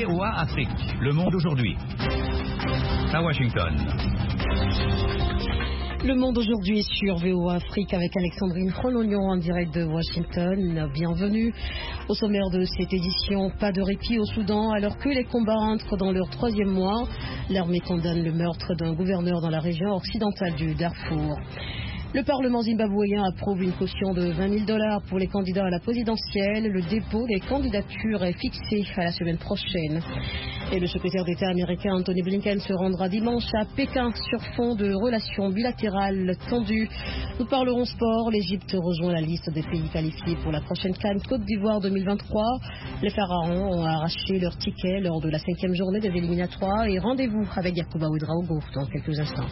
VOA Afrique, le monde aujourd'hui. À Washington. Le monde aujourd'hui sur VOA Afrique avec Alexandrine Rolognon en direct de Washington. Bienvenue au sommaire de cette édition. Pas de répit au Soudan alors que les combats entrent dans leur 3e mois. L'armée condamne le meurtre d'un gouverneur dans la région occidentale du Darfour. Le Parlement zimbabwéen approuve une caution de $20,000 pour les candidats à la présidentielle. Le dépôt des candidatures est fixé à la semaine prochaine. Et le secrétaire d'État américain Anthony Blinken se rendra dimanche à Pékin sur fond de relations bilatérales tendues. Nous parlerons sport. L'Égypte rejoint la liste des pays qualifiés pour la prochaine CAN Côte d'Ivoire 2023. Les Pharaons ont arraché leur ticket lors de la 5e journée des éliminatoires. Et rendez-vous avec Yacouba Ouedraogo dans quelques instants.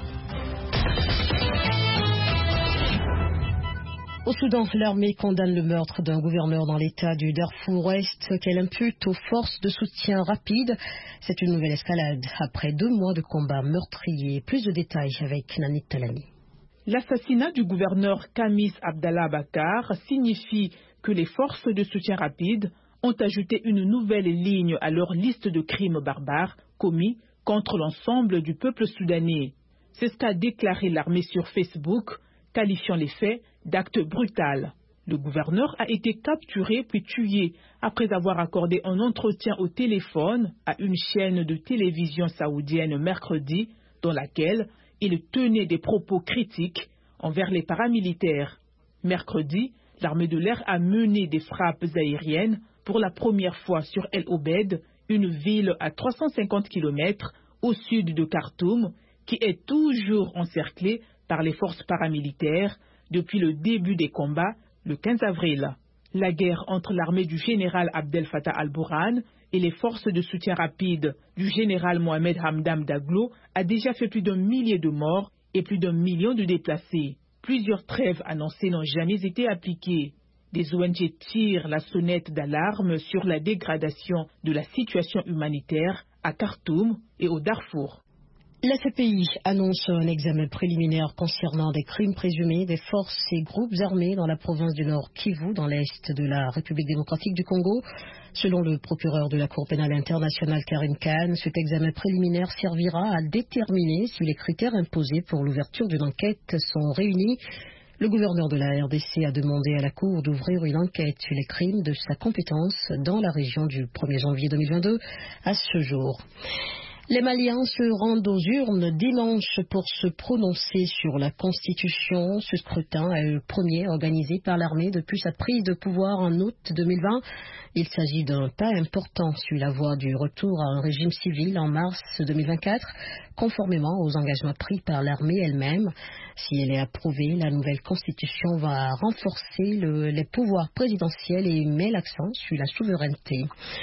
Au Soudan, l'armée condamne le meurtre d'un gouverneur dans l'état du Darfour-Ouest qu'elle impute aux forces de soutien rapide. C'est une nouvelle escalade après 2 mois de combats meurtriers. Plus de détails avec Nanit Talani. L'assassinat du gouverneur Kamis Abdallah Bakar signifie que les forces de soutien rapide ont ajouté une nouvelle ligne à leur liste de crimes barbares commis contre l'ensemble du peuple soudanais. C'est ce qu'a déclaré l'armée sur Facebook, qualifiant les faits d'actes brutaux. Le gouverneur a été capturé puis tué après avoir accordé un entretien au téléphone à une chaîne de télévision saoudienne mercredi dans laquelle il tenait des propos critiques envers les paramilitaires. Mercredi, l'armée de l'air a mené des frappes aériennes pour la première fois sur El Obeid, une ville à 350 km au sud de Khartoum qui est toujours encerclée par les forces paramilitaires depuis le début des combats le 15 avril. La guerre entre l'armée du général Abdel Fattah al-Burhan et les forces de soutien rapide du général Mohamed Hamdam Daglo a déjà fait plus d'1 millier de morts et plus d'1 million de déplacés. Plusieurs trêves annoncées n'ont jamais été appliquées. Des ONG tirent la sonnette d'alarme sur la dégradation de la situation humanitaire à Khartoum et au Darfour. La CPI annonce un examen préliminaire concernant des crimes présumés des forces et groupes armés dans la province du Nord Kivu, dans l'est de la République démocratique du Congo. Selon le procureur de la Cour pénale internationale Karim Khan, cet examen préliminaire servira à déterminer si les critères imposés pour l'ouverture d'une enquête sont réunis. Le gouverneur de la RDC a demandé à la Cour d'ouvrir une enquête sur les crimes de sa compétence dans la région du 1er janvier 2022 à ce jour. Les Maliens se rendent aux urnes dimanche pour se prononcer sur la Constitution. Ce scrutin est le premier organisé par l'armée depuis sa prise de pouvoir en août 2020. Il s'agit d'un pas important sur la voie du retour à un régime civil en mars 2024, conformément aux engagements pris par l'armée elle-même. Si elle est approuvée, la nouvelle Constitution va renforcer les pouvoirs présidentiels et met l'accent sur la souveraineté.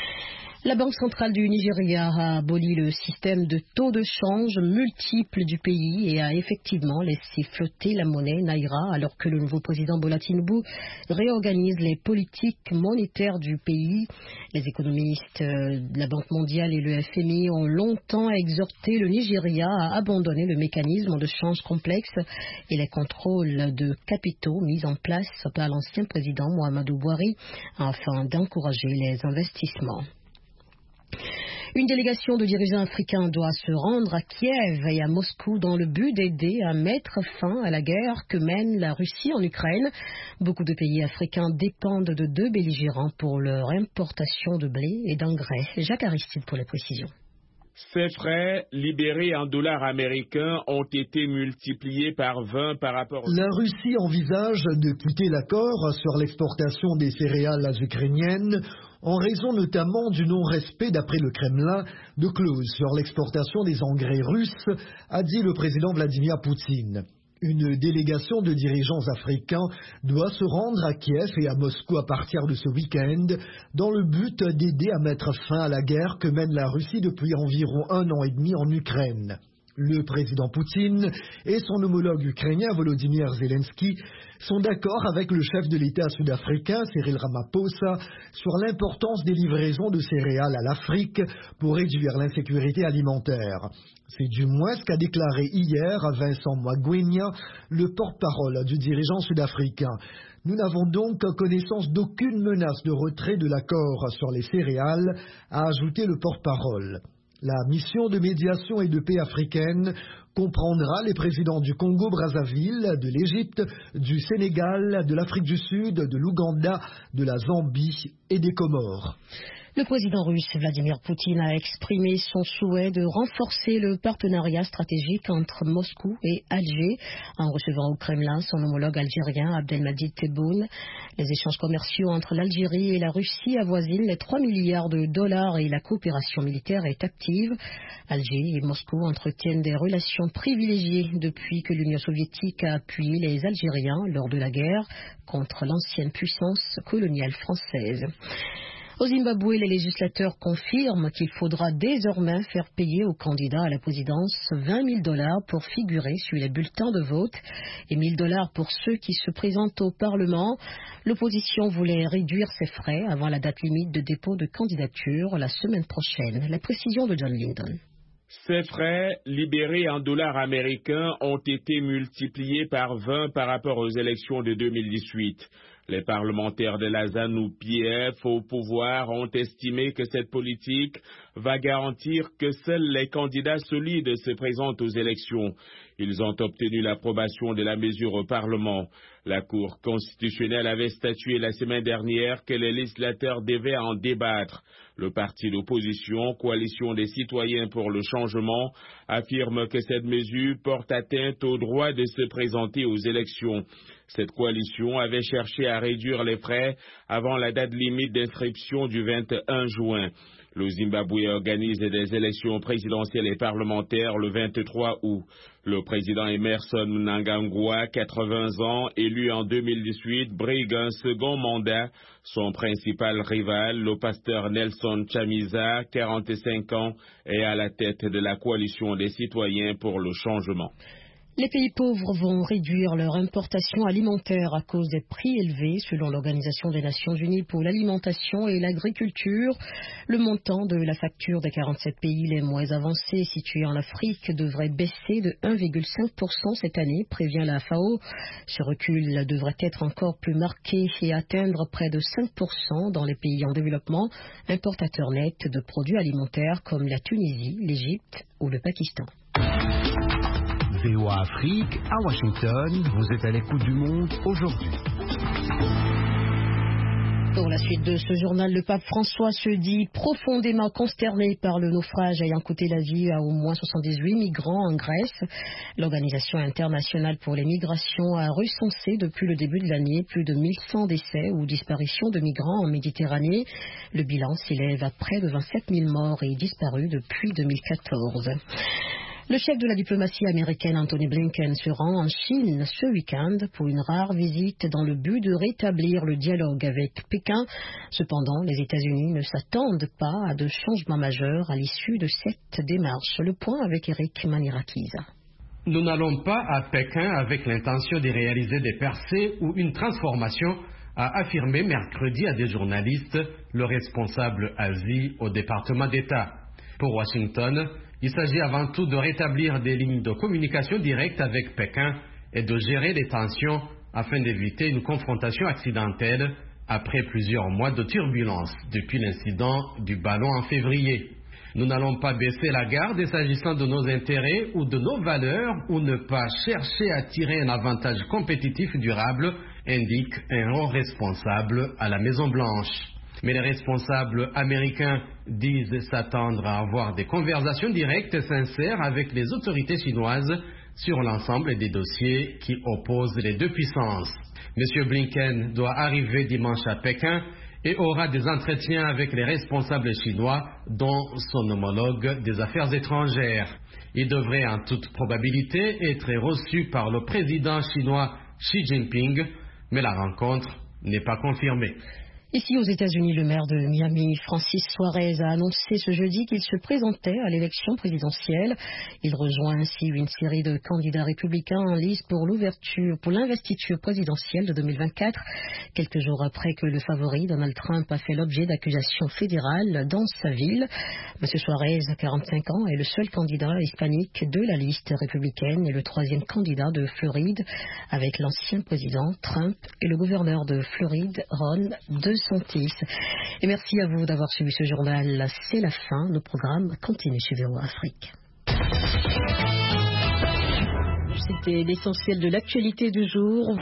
La Banque centrale du Nigeria a aboli le système de taux de change multiples du pays et a effectivement laissé flotter la monnaie Naira alors que le nouveau président Bola Tinubu réorganise les politiques monétaires du pays. Les économistes de la Banque mondiale et le FMI ont longtemps exhorté le Nigeria à abandonner le mécanisme de change complexe et les contrôles de capitaux mis en place par l'ancien président Muhammadu Buhari afin d'encourager les investissements. Une délégation de dirigeants africains doit se rendre à Kiev et à Moscou dans le but d'aider à mettre fin à la guerre que mène la Russie en Ukraine. Beaucoup de pays africains dépendent de 2 belligérants pour leur importation de blé et d'engrais. Jacques Aristide pour les précisions. Ces frais, libérés en dollars américains, ont été multipliés par 20 par rapport... La Russie envisage de quitter l'accord sur l'exportation des céréales ukrainiennes en raison notamment du non-respect, d'après le Kremlin, de clauses sur l'exportation des engrais russes, a dit le président Vladimir Poutine. Une délégation de dirigeants africains doit se rendre à Kiev et à Moscou à partir de ce week-end dans le but d'aider à mettre fin à la guerre que mène la Russie depuis environ 1 an et demi en Ukraine. Le président Poutine et son homologue ukrainien Volodymyr Zelensky sont d'accord avec le chef de l'État sud-africain Cyril Ramaphosa sur l'importance des livraisons de céréales à l'Afrique pour réduire l'insécurité alimentaire. C'est du moins ce qu'a déclaré hier Vincent Magwenya, le porte-parole du dirigeant sud-africain. Nous n'avons donc connaissance d'aucune menace de retrait de l'accord sur les céréales, a ajouté le porte-parole. La mission de médiation et de paix africaine comprendra les présidents du Congo-Brazzaville, de l'Égypte, du Sénégal, de l'Afrique du Sud, de l'Ouganda, de la Zambie et des Comores. Le président russe Vladimir Poutine a exprimé son souhait de renforcer le partenariat stratégique entre Moscou et Alger en recevant au Kremlin son homologue algérien Abdelmadjid Tebboune. Les échanges commerciaux entre l'Algérie et la Russie avoisinent les 3 milliards de dollars et la coopération militaire est active. Alger et Moscou entretiennent des relations privilégiées depuis que l'Union soviétique a appuyé les Algériens lors de la guerre contre l'ancienne puissance coloniale française. Au Zimbabwe, les législateurs confirment qu'il faudra désormais faire payer aux candidats à la présidence 20 000 dollars pour figurer sur les bulletins de vote et 1 000 dollars pour ceux qui se présentent au Parlement. L'opposition voulait réduire ses frais avant la date limite de dépôt de candidature la semaine prochaine. La précision de John Lyndon. Ces frais, libérés en dollars américains, ont été multipliés par 20 par rapport aux élections de 2018. Les parlementaires de la ZANU-PF au pouvoir ont estimé que cette politique va garantir que seuls les candidats solides se présentent aux élections. Ils ont obtenu l'approbation de la mesure au Parlement. La Cour constitutionnelle avait statué la semaine dernière que les législateurs devaient en débattre. Le parti d'opposition, Coalition des citoyens pour le changement, affirme que cette mesure porte atteinte au droit de se présenter aux élections. Cette coalition avait cherché à réduire les frais avant la date limite d'inscription du 21 juin. Le Zimbabwe organise des élections présidentielles et parlementaires le 23 août. Le président Emerson Mnangagwa, 80 ans, élu en 2018, brigue un second mandat. Son principal rival, le pasteur Nelson Chamisa, 45 ans, est à la tête de la coalition des citoyens pour le changement. Les pays pauvres vont réduire leur importation alimentaire à cause des prix élevés, selon l'Organisation des Nations Unies pour l'alimentation et l'agriculture. Le montant de la facture des 47 pays les moins avancés situés en Afrique devrait baisser de 1,5% cette année, prévient la FAO. Ce recul devrait être encore plus marqué et atteindre près de 5% dans les pays en développement, importateurs nets de produits alimentaires comme la Tunisie, l'Égypte ou le Pakistan. VOA Afrique, à Washington, vous êtes à l'écoute du monde aujourd'hui. Pour la suite de ce journal, le pape François se dit profondément consterné par le naufrage ayant coûté la vie à au moins 78 migrants en Grèce. L'Organisation internationale pour les migrations a recensé depuis le début de l'année plus de 1100 décès ou disparitions de migrants en Méditerranée. Le bilan s'élève à près de 27 000 morts et disparus depuis 2014. Le chef de la diplomatie américaine Anthony Blinken se rend en Chine ce week-end pour une rare visite dans le but de rétablir le dialogue avec Pékin. Cependant, les États-Unis ne s'attendent pas à de changements majeurs à l'issue de cette démarche. Le point avec Eric Manirakiza. Nous n'allons pas à Pékin avec l'intention de réaliser des percées ou une transformation, a affirmé mercredi à des journalistes le responsable Asie au département d'État. Pour Washington, il s'agit avant tout de rétablir des lignes de communication directes avec Pékin et de gérer les tensions afin d'éviter une confrontation accidentelle après plusieurs mois de turbulence depuis l'incident du ballon en février. Nous n'allons pas baisser la garde s'agissant de nos intérêts ou de nos valeurs ou ne pas chercher à tirer un avantage compétitif durable, indique un haut responsable à la Maison-Blanche. Mais les responsables américains disent s'attendre à avoir des conversations directes et sincères avec les autorités chinoises sur l'ensemble des dossiers qui opposent les deux puissances. M. Blinken doit arriver dimanche à Pékin et aura des entretiens avec les responsables chinois, dont son homologue des affaires étrangères. Il devrait en toute probabilité être reçu par le président chinois Xi Jinping, mais la rencontre n'est pas confirmée. Ici aux États-Unis, le maire de Miami, Francis Suarez, a annoncé ce jeudi qu'il se présentait à l'élection présidentielle. Il rejoint ainsi une série de candidats républicains en lice pour l'investiture présidentielle de 2024, quelques jours après que le favori Donald Trump a fait l'objet d'accusations fédérales dans sa ville. M. Suarez, 45 ans, est le seul candidat hispanique de la liste républicaine et le troisième candidat de Floride, avec l'ancien président Trump et le gouverneur de Floride, Ron DeSantis. Et merci à vous d'avoir suivi ce journal. C'est la fin. Nos programmes continuent sur VOA Afrique. C'était l'essentiel de l'actualité du jour.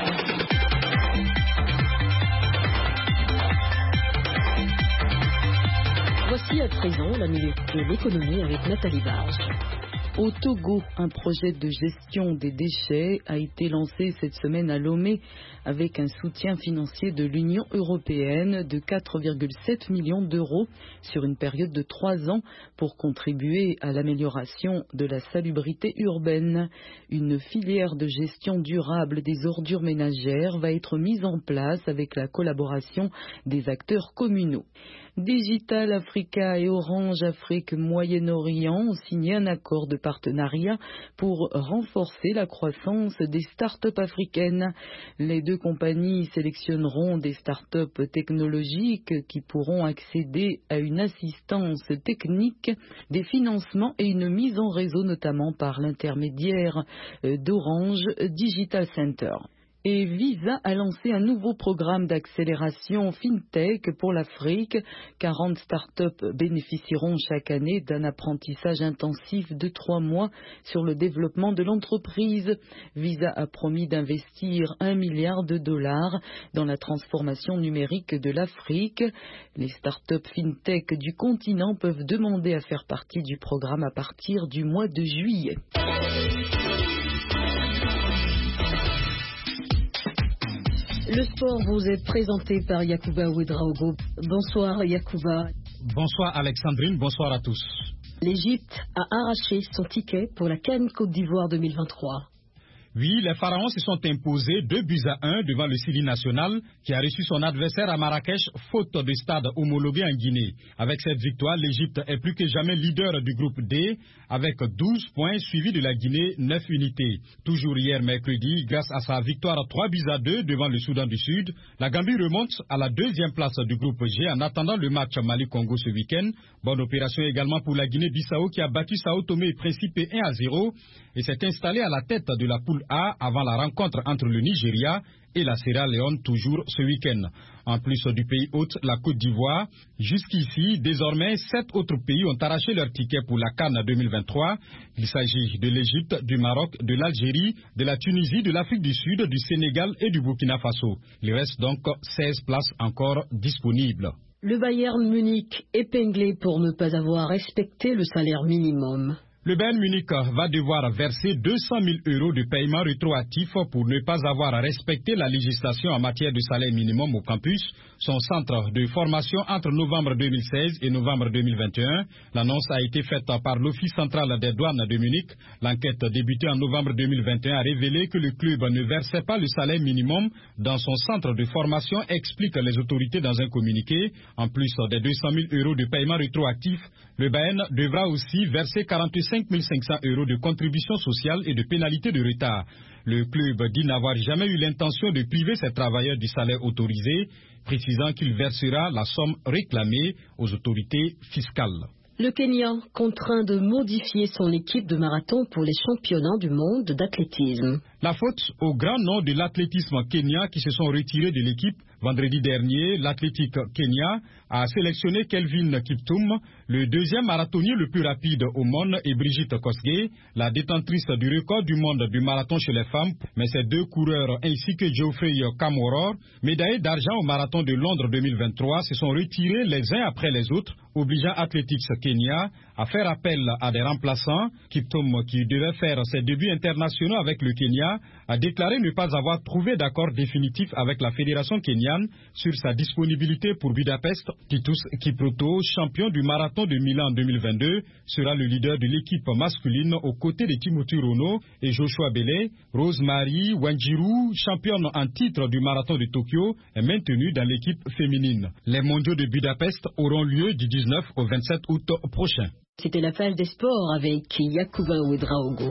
Voici à présent la minute de l'économie avec Nathalie Barge. Au Togo, un projet de gestion des déchets a été lancé cette semaine à Lomé avec un soutien financier de l'Union européenne de 4,7 millions d'euros sur une période de 3 ans pour contribuer à l'amélioration de la salubrité urbaine. Une filière de gestion durable des ordures ménagères va être mise en place avec la collaboration des acteurs communaux. Digital Africa et Orange Afrique Moyen-Orient ont signé un accord de partenariat pour renforcer la croissance des start-up africaines. Les deux compagnies sélectionneront des start-up technologiques qui pourront accéder à une assistance technique, des financements et une mise en réseau notamment par l'intermédiaire d'Orange Digital Center. Et Visa a lancé un nouveau programme d'accélération FinTech pour l'Afrique. 40 startups bénéficieront chaque année d'un apprentissage intensif de 3 mois sur le développement de l'entreprise. Visa a promis d'investir $1 milliard dans la transformation numérique de l'Afrique. Les startups FinTech du continent peuvent demander à faire partie du programme à partir du mois de juillet. Le sport vous est présenté par Yacouba Ouedraogo. Bonsoir Yacouba. Bonsoir Alexandrine, bonsoir à tous. L'Égypte a arraché son ticket pour la CAN Côte d'Ivoire 2023. Oui, les Pharaons se sont imposés 2-1 devant le Syrie national qui a reçu son adversaire à Marrakech faute de stade homologué en Guinée. Avec cette victoire, l'Égypte est plus que jamais leader du groupe D avec 12 points suivi de la Guinée 9 unités. Toujours hier mercredi, grâce à sa victoire 3-2 devant le Soudan du Sud, la Gambie remonte à la 2e place du groupe G en attendant le match Mali-Congo ce week-end. Bonne opération également pour la Guinée-Bissau qui a battu Sao Tomé et Principe 1-0 et s'est installée à la tête de la poule A avant la rencontre entre le Nigeria et la Sierra Leone toujours ce week-end. En plus du pays hôte, la Côte d'Ivoire, jusqu'ici, désormais, 7 autres pays ont arraché leur ticket pour la CAN 2023. Il s'agit de l'Égypte, du Maroc, de l'Algérie, de la Tunisie, de l'Afrique du Sud, du Sénégal et du Burkina Faso. Il reste donc 16 places encore disponibles. Le Bayern Munich épinglé pour ne pas avoir respecté le salaire minimum. Le Bayern Munich va devoir verser 200 000 € de paiement rétroactif pour ne pas avoir respecté la législation en matière de salaire minimum au campus, son centre de formation entre novembre 2016 et novembre 2021. L'annonce a été faite par l'Office central des douanes de Munich. L'enquête débutée en novembre 2021 a révélé que le club ne versait pas le salaire minimum dans son centre de formation, expliquent les autorités dans un communiqué. En plus des 200 000 € de paiement rétroactif, le Bayern devra aussi verser 45 500 € de contributions sociales et de pénalités de retard. Le club dit n'avoir jamais eu l'intention de priver ses travailleurs du salaire autorisé, précisant qu'il versera la somme réclamée aux autorités fiscales. Le Kenya contraint de modifier son équipe de marathon pour les championnats du monde d'athlétisme. La faute au grand nom de l'athlétisme kenyan qui se sont retirés de l'équipe. Vendredi dernier, l'Athletic Kenya a sélectionné Kelvin Kiptum, le deuxième marathonnier le plus rapide au monde, et Brigitte Kosgei, la détentrice du record du monde du marathon chez les femmes. Mais ces deux coureurs ainsi que Geoffrey Kamworor, médaillés d'argent au marathon de Londres 2023, se sont retirés les uns après les autres, obligeant Athletics Kenya à faire appel à des remplaçants. Kiptum, qui devait faire ses débuts internationaux avec le Kenya, a déclaré ne pas avoir trouvé d'accord définitif avec la fédération kenyane ukrainienne sur sa disponibilité pour Budapest. Titus Kipruto, champion du marathon de Milan 2022, sera le leader de l'équipe masculine aux côtés de Timothy Rono et Joshua Bele. Rosemary Wanjiru, championne en titre du marathon de Tokyo, est maintenue dans l'équipe féminine. Les mondiaux de Budapest auront lieu du 19 au 27 août prochain. C'était la page des sports avec Yacouba Ouedraogo.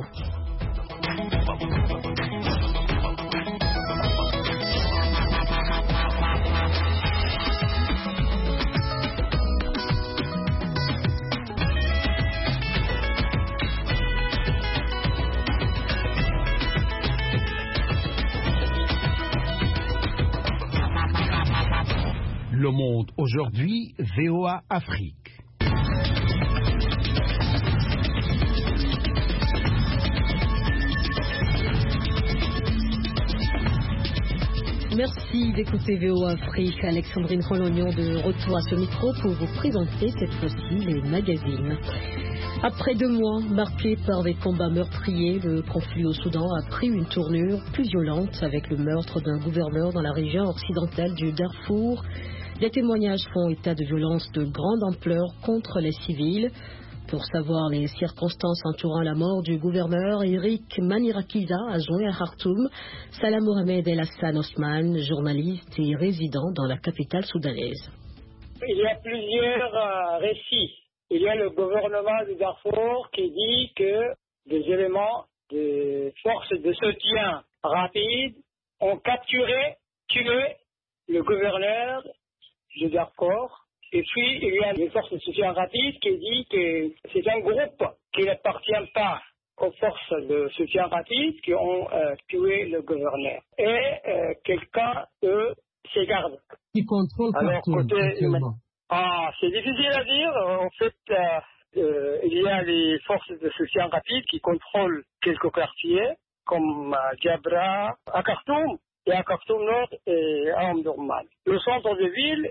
Le Monde aujourd'hui, VOA Afrique. Merci d'écouter VOA Afrique. Alexandrine Rolognon de retour à ce micro pour vous présenter cette fois-ci les magazines. Après 2 mois marqués par des combats meurtriers, le conflit au Soudan a pris une tournure plus violente avec le meurtre d'un gouverneur dans la région occidentale du Darfour. Les témoignages font état de violences de grande ampleur contre les civils. Pour savoir les circonstances entourant la mort du gouverneur, Eric Manirakiza a joint à Khartoum Salah Mohamed El Hassan Osman, journaliste et résident dans la capitale soudanaise. Il y a plusieurs récits. Il y a le gouvernement du Darfour qui dit que des éléments des forces de soutien rapides ont capturé, tué le gouverneur du Darfour. Et puis, il y a les forces de soutien rapide qui dit que c'est un groupe qui n'appartient pas aux forces de soutien rapide qui ont tué le gouverneur. Et quelqu'un de ses gardes. Qui contrôle Khartoum actuellement? C'est difficile à dire. En fait, il y a les forces de soutien rapide qui contrôlent quelques quartiers, comme Djabra, à Khartoum, et à Khartoum Nord et à Omdurman. Le centre de ville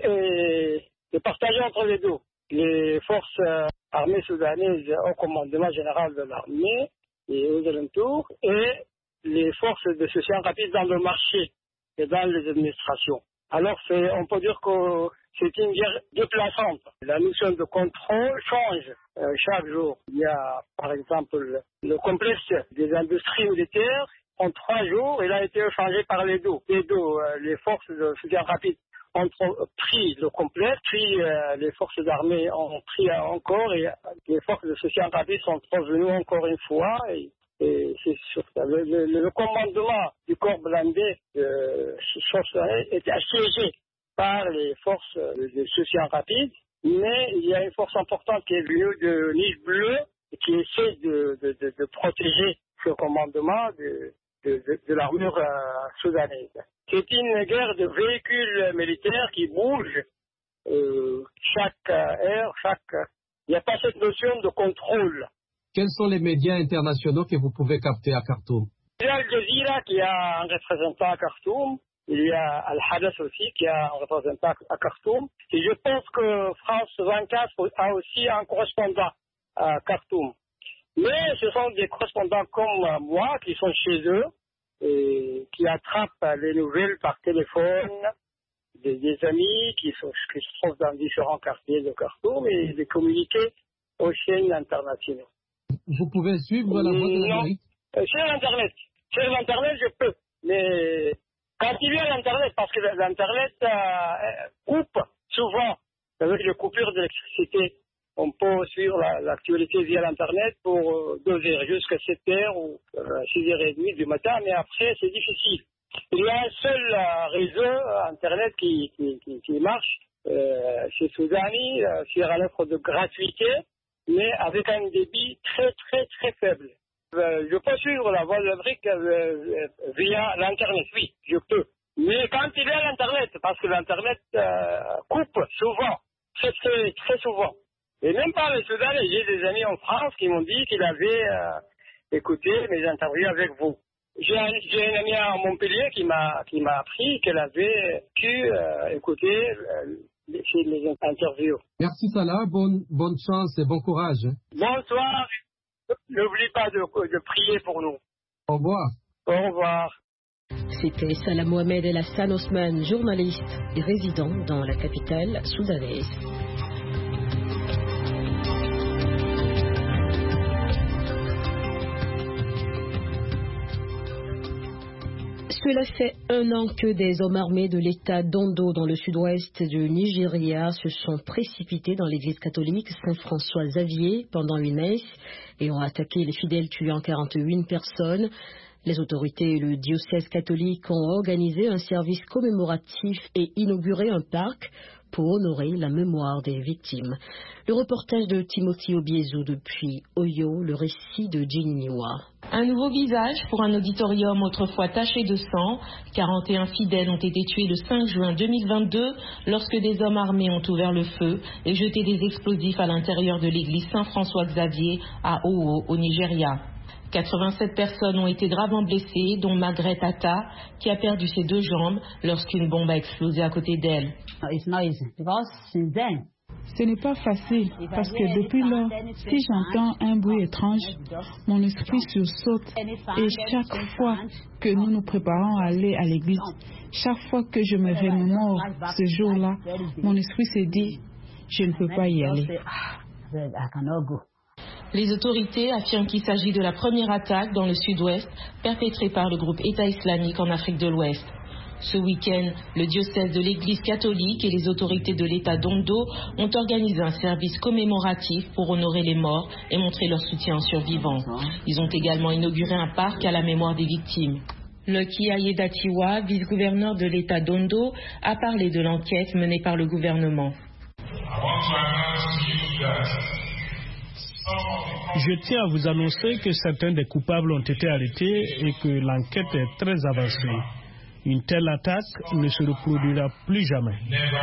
est partagé entre les deux. Les forces armées soudanaises au commandement général de l'armée et aux alentours, et les forces de soutien rapide dans le marché et dans les administrations. Alors, on peut dire que c'est une guerre déplaçante. La notion de contrôle change chaque jour. Il y a, par exemple, le complexe des industries militaires. En 3 jours, il a été changé par les deux. Les forces de soutien rapide ont pris le complexe, puis les forces d'armée ont pris encore, et les forces de soutien rapide sont revenues encore une fois. Et c'est sûr que le commandement du corps blindé de était assiégé par les forces de soutien rapide, mais il y a une force importante qui est venue de Niche Bleue et qui essaie de protéger ce commandement de l'armure soudanaise. C'est une guerre de véhicules militaires qui bougent chaque heure, il n'y a pas cette notion de contrôle. Quels sont les médias internationaux que vous pouvez capter à Khartoum? Il y a Al Jazeera qui a un représentant à Khartoum. Il y a Al-Hadath aussi qui a un représentant à Khartoum. Et je pense que France 24 a aussi un correspondant à Khartoum. Mais ce sont des correspondants comme moi qui sont chez eux et qui attrapent les nouvelles par téléphone des amis qui se trouvent dans différents quartiers de Khartoum et des communiqués aux chaînes internationales. Vous pouvez suivre la voie de l'Amérique? Sur l'Internet, je peux. Mais quand il y a l'Internet, parce que l'Internet coupe souvent avec les coupures d'électricité, on peut suivre l'actualité via l'Internet pour 2 heures jusqu'à 7 heures ou 6h30 du matin, mais après, c'est difficile. Il y a un seul réseau Internet qui marche, c'est Soudani, sur une offre de gratuité, mais avec un débit très, très, très faible. Je peux suivre la voie de l'Afrique via l'Internet, oui, je peux. Mais quand il y a l'Internet, parce que l'Internet coupe souvent, très, très, très souvent. Et même par les Soudanais, j'ai des amis en France qui m'ont dit qu'ils avaient écouté mes interviews avec vous. J'ai un ami à Montpellier qui m'a appris qu'elle avait pu écouter les interviews. Merci Salah, bonne chance et bon courage. Bonsoir, n'oublie pas de prier pour nous. Au revoir. Au revoir. C'était Salah Mohamed El Hassan Osman, journaliste et résident dans la capitale soudanaise. Cela fait 1 an que des hommes armés de l'État d'Ondo dans le sud-ouest du Nigeria se sont précipités dans l'église catholique Saint-François-Xavier pendant une messe et ont attaqué les fidèles, tuant 41 personnes. Les autorités et le diocèse catholique ont organisé un service commémoratif et inauguré un parc pour honorer la mémoire des victimes. Le reportage de Timothy Obiezu depuis Oyo, le récit de Jinniwa. Un nouveau visage pour un auditorium autrefois taché de sang. 41 fidèles ont été tués le 5 juin 2022 lorsque des hommes armés ont ouvert le feu et jeté des explosifs à l'intérieur de l'église Saint-François-Xavier à Owo, au Nigeria. 87 personnes ont été gravement blessées, dont Margaret Atta, qui a perdu ses 2 jambes lorsqu'une bombe a explosé à côté d'elle. Ce n'est pas facile parce que depuis lors, si j'entends un bruit étrange, mon esprit sursaute et chaque fois que nous nous préparons à aller à l'église, chaque fois que je me remémore ce jour-là, mon esprit se dit, je ne peux pas y aller. Les autorités affirment qu'il s'agit de la première attaque dans le sud-ouest perpétrée par le groupe État islamique en Afrique de l'Ouest. Ce week-end, le diocèse de l'Église catholique et les autorités de l'État d'Ondo ont organisé un service commémoratif pour honorer les morts et montrer leur soutien aux survivants. Ils ont également inauguré un parc à la mémoire des victimes. Lucky Ayedatiwa, vice-gouverneur de l'État d'Ondo, a parlé de l'enquête menée par le gouvernement. Je tiens à vous annoncer que certains des coupables ont été arrêtés et que l'enquête est très avancée. Une telle attaque ne se reproduira plus jamais.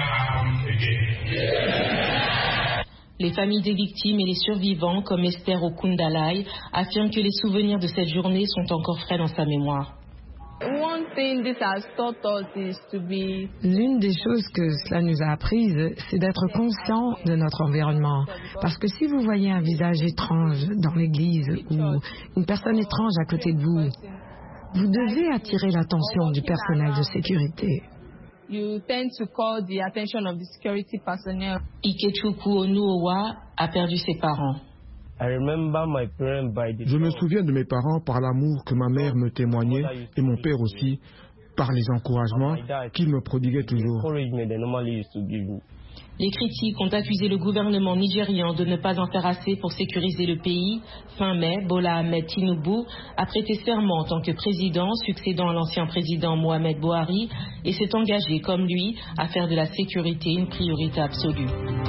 Les familles des victimes et les survivants, comme Esther Okundalai, affirment que les souvenirs de cette journée sont encore frais dans sa mémoire. L'une des choses que cela nous a apprises, c'est d'être conscient de notre environnement. Parce que si vous voyez un visage étrange dans l'église ou une personne étrange à côté de vous, vous devez attirer l'attention du personnel de sécurité. Ikechukwu Onuowa a perdu ses parents. Je me souviens de mes parents par l'amour que ma mère me témoignait et mon père aussi, par les encouragements qu'il me prodiguait toujours. Les critiques ont accusé le gouvernement nigérian de ne pas en faire assez pour sécuriser le pays. Fin mai, Bola Ahmed Tinubu a prêté serment en tant que président, succédant à l'ancien président Mohamed Buhari, et s'est engagé, comme lui, à faire de la sécurité une priorité absolue.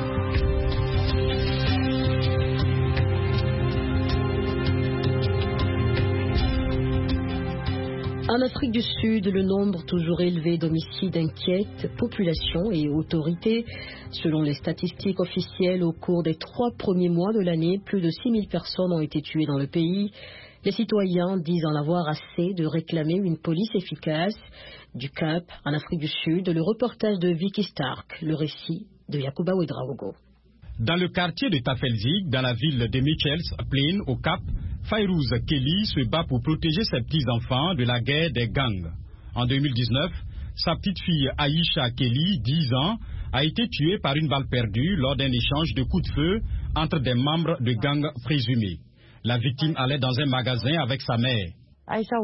En Afrique du Sud, le nombre toujours élevé d'homicides inquiète population et autorités. Selon les statistiques officielles, au cours des 3 premiers mois de l'année, plus de 6000 personnes ont été tuées dans le pays. Les citoyens disent en avoir assez de réclamer une police efficace. Du Cap, en Afrique du Sud, le reportage de Vicky Stark, le récit de Yakuba Ouedraogo. Dans le quartier de Tafelzig, dans la ville de Mitchells Plain, au Cap, Fayrouz Kelly se bat pour protéger ses petits-enfants de la guerre des gangs. En 2019, sa petite-fille Aïcha Kelly, 10 ans, a été tuée par une balle perdue lors d'un échange de coups de feu entre des membres de gangs présumés. La victime allait dans un magasin avec sa mère. Aïcha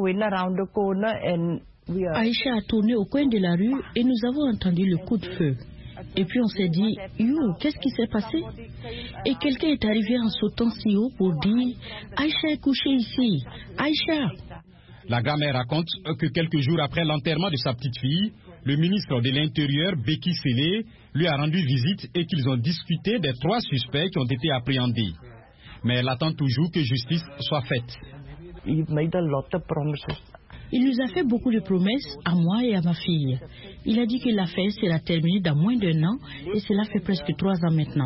a tourné au coin de la rue et nous avons entendu le coup de feu. Et puis on s'est dit, yo, qu'est-ce qui s'est passé? Et quelqu'un est arrivé en sautant si haut pour dire, Aïcha est couchée ici, Aïcha. La grand-mère raconte que quelques jours après l'enterrement de sa petite-fille, le ministre de l'Intérieur, Beki Sele, lui a rendu visite et qu'ils ont discuté des 3 suspects qui ont été appréhendés. Mais elle attend toujours que justice soit faite. Il nous a fait beaucoup de promesses, à moi et à ma fille. Il a dit que l'affaire sera terminée dans moins d'1 an et cela fait presque 3 ans maintenant.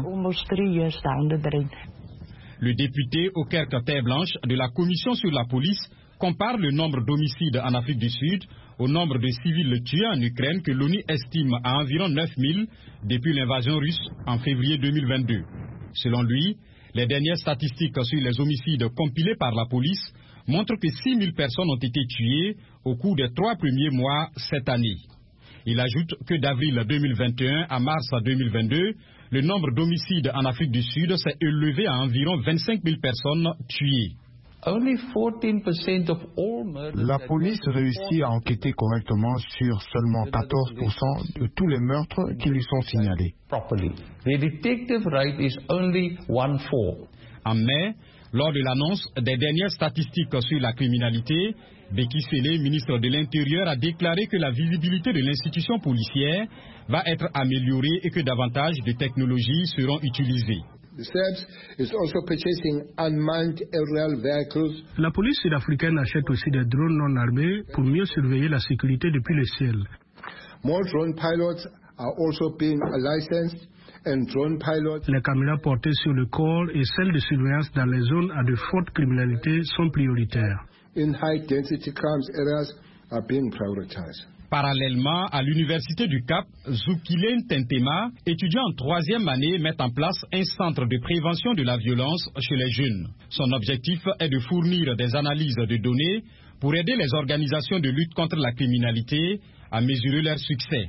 Le député Aukerke Terre-Blanche de la Commission sur la police compare le nombre d'homicides en Afrique du Sud au nombre de civils tués en Ukraine que l'ONU estime à environ 9000 depuis l'invasion russe en février 2022. Selon lui, les dernières statistiques sur les homicides compilées par la police montre que 6 000 personnes ont été tuées au cours des 3 premiers mois cette année. Il ajoute que d'avril 2021 à mars 2022, le nombre d'homicides en Afrique du Sud s'est élevé à environ 25 000 personnes tuées. La police réussit à enquêter correctement sur seulement 14% de tous les meurtres qui lui sont signalés. En mai, lors de l'annonce des dernières statistiques sur la criminalité, Beki Sele, ministre de l'Intérieur, a déclaré que la visibilité de l'institution policière va être améliorée et que davantage de technologies seront utilisées. La police sud-africaine achète aussi des drones non armés pour mieux surveiller la sécurité depuis le ciel. Les caméras portées sur le corps et celles de surveillance dans les zones à de forte criminalité sont prioritaires. Parallèlement, à l'Université du Cap, Zoukilen Tentema, étudiant en 3e année, met en place un centre de prévention de la violence chez les jeunes. Son objectif est de fournir des analyses de données pour aider les organisations de lutte contre la criminalité à mesurer leur succès.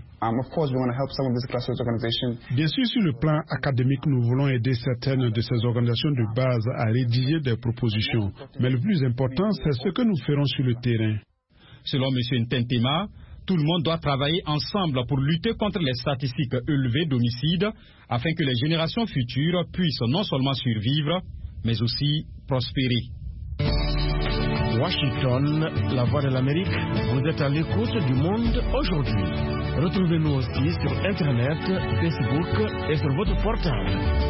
Bien sûr, sur le plan académique, nous voulons aider certaines de ces organisations de base à rédiger des propositions. Mais le plus important, c'est ce que nous ferons sur le terrain. Selon M. Ntentema, tout le monde doit travailler ensemble pour lutter contre les statistiques élevées d'homicides afin que les générations futures puissent non seulement survivre, mais aussi prospérer. Washington, la voix de l'Amérique, vous êtes à l'écoute du monde aujourd'hui. Retrouvez-nous aussi sur Internet, Facebook et sur votre portable.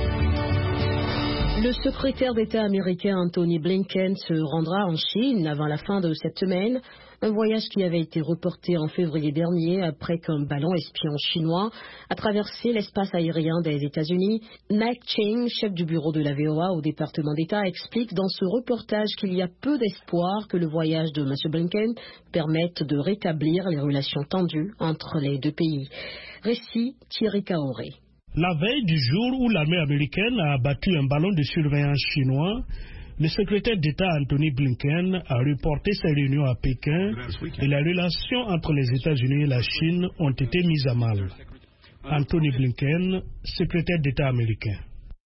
Le secrétaire d'État américain Anthony Blinken se rendra en Chine avant la fin de cette semaine. Un voyage qui avait été reporté en février dernier après qu'un ballon espion chinois a traversé l'espace aérien des États-Unis. Mike Ching, chef du bureau de la VOA au département d'État, explique dans ce reportage qu'il y a peu d'espoir que le voyage de M. Blinken permette de rétablir les relations tendues entre les deux pays. Récit Thierry Kaoré. La veille du jour où l'armée américaine a abattu un ballon de surveillance chinois, le secrétaire d'État Anthony Blinken a reporté ses réunions à Pékin et les relations entre les États-Unis et la Chine ont été mises à mal. Anthony Blinken, secrétaire d'État américain.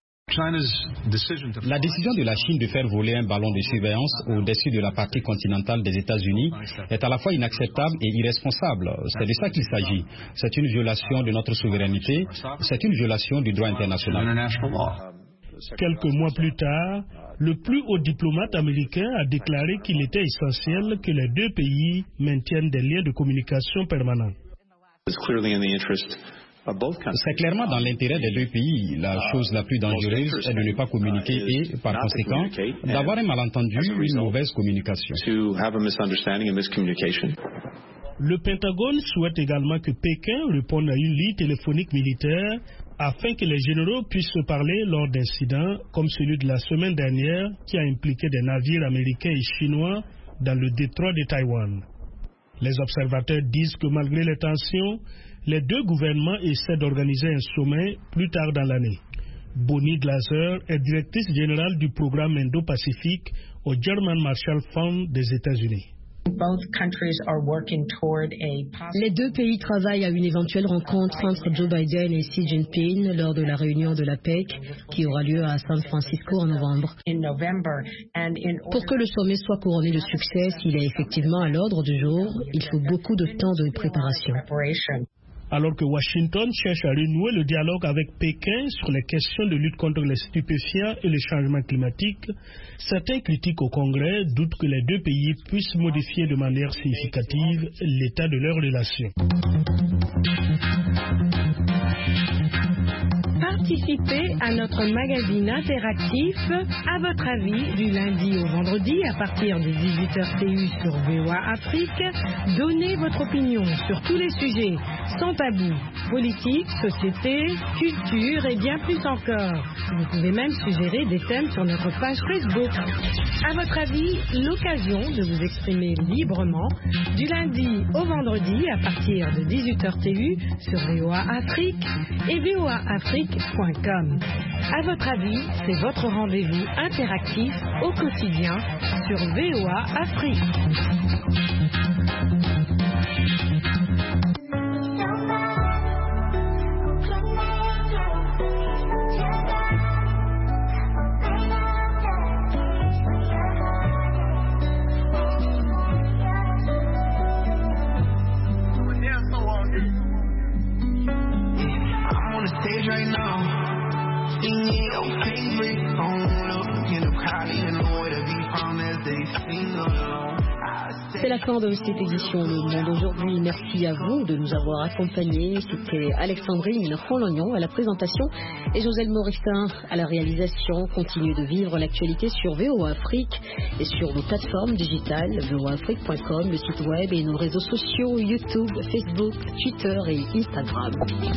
La décision de la Chine de faire voler un ballon de surveillance au-dessus de la partie continentale des États-Unis est à la fois inacceptable et irresponsable. C'est de ça qu'il s'agit. C'est une violation de notre souveraineté, c'est une violation du droit international. Quelques mois plus tard, le plus haut diplomate américain a déclaré qu'il était essentiel que les deux pays maintiennent des liens de communication permanents. C'est clairement dans l'intérêt des deux pays. La chose la plus dangereuse est de ne pas communiquer et, par conséquent, d'avoir un malentendu, une mauvaise communication. Le Pentagone souhaite également que Pékin réponde à une ligne téléphonique militaire afin que les généraux puissent se parler lors d'incidents comme celui de la semaine dernière qui a impliqué des navires américains et chinois dans le détroit de Taïwan. Les observateurs disent que malgré les tensions, les deux gouvernements essaient d'organiser un sommet plus tard dans l'année. Bonnie Glaser est directrice générale du programme Indo-Pacifique au German Marshall Fund des États-Unis. Les deux pays travaillent à une éventuelle rencontre entre Joe Biden et Xi Jinping lors de la réunion de la PEC qui aura lieu à San Francisco en novembre. Pour que le sommet soit couronné de succès, s'il est effectivement à l'ordre du jour, il faut beaucoup de temps de préparation. Alors que Washington cherche à renouer le dialogue avec Pékin sur les questions de lutte contre les stupéfiants et le changement climatique, certains critiques au Congrès doutent que les deux pays puissent modifier de manière significative l'état de leurs relations. Participez à notre magazine interactif À votre avis du lundi au vendredi à partir de 18h TU sur VOA Afrique. Donnez votre opinion sur tous les sujets sans tabou, politique, société, culture et bien plus encore. Vous pouvez même suggérer des thèmes sur notre page Facebook. À votre avis, l'occasion de vous exprimer librement du lundi au vendredi à partir de 18h TU sur VOA Afrique et voaafrique.com. À votre avis, c'est votre rendez-vous interactif au quotidien sur VOA Afrique. C'est la fin de cette édition Le Monde aujourd'hui. Merci à vous de nous avoir accompagnés. C'était Alexandrine Rolognon à la présentation et Joselle Moristin à la réalisation. Continuez de vivre l'actualité sur VOA Afrique et sur nos plateformes digitales voaafrique.com, le site web et nos réseaux sociaux YouTube, Facebook, Twitter et Instagram.